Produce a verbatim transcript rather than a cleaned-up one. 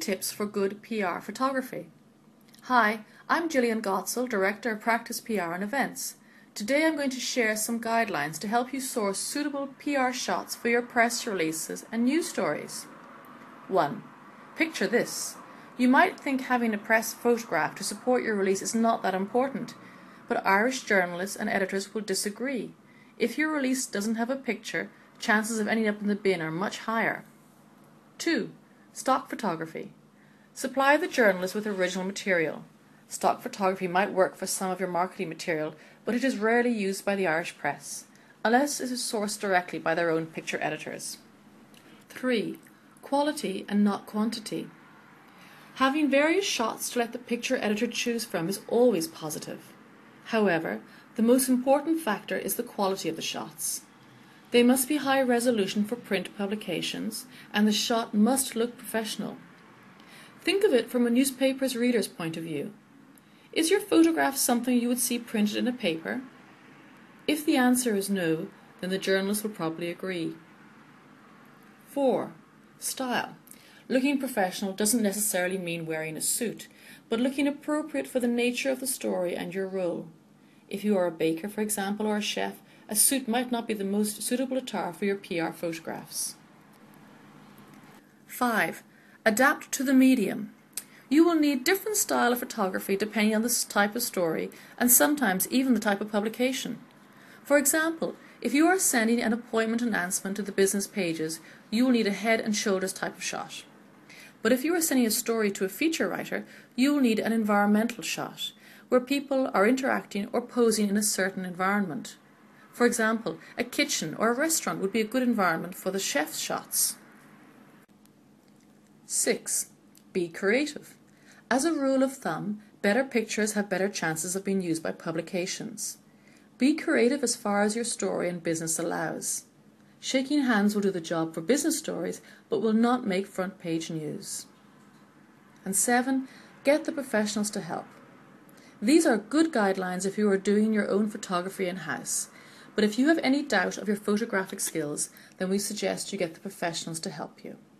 tips for good P R photography. Hi, I'm Gillian Gotzel, Director of Practice P R and Events. Today I'm going to share some guidelines to help you source suitable P R shots for your press releases and news stories. one. Picture this. You might think having a press photograph to support your release is not that important, but Irish journalists and editors will disagree. If your release doesn't have a picture, chances of ending up in the bin are much higher. two. Stock photography. Supply the journalist with original material. Stock photography might work for some of your marketing material, but it is rarely used by the Irish press, unless it is sourced directly by their own picture editors. three. Quality and not quantity. Having various shots to let the picture editor choose from is always positive. However, the most important factor is the quality of the shots. They must be high resolution for print publications, and the shot must look professional. Think of it from a newspaper's reader's point of view. Is your photograph something you would see printed in a paper? If the answer is no, then the journalist will probably agree. four. Style. Looking professional doesn't necessarily mean wearing a suit, but looking appropriate for the nature of the story and your role. If you are a baker, for example, or a chef, a suit might not be the most suitable attire for your P R photographs. five. Adapt to the medium. You will need different style of photography depending on the type of story and sometimes even the type of publication. For example, if you are sending an appointment announcement to the business pages, you will need a head and shoulders type of shot. But if you are sending a story to a feature writer, you will need an environmental shot, where people are interacting or posing in a certain environment. For example, a kitchen or a restaurant would be a good environment for the chef's shots. six. Be creative. As a rule of thumb, better pictures have better chances of being used by publications. Be creative as far as your story and business allows. Shaking hands will do the job for business stories, but will not make front page news. And seven. Get the professionals to help. These are good guidelines if you are doing your own photography in-house. But if you have any doubt of your photographic skills, then we suggest you get the professionals to help you.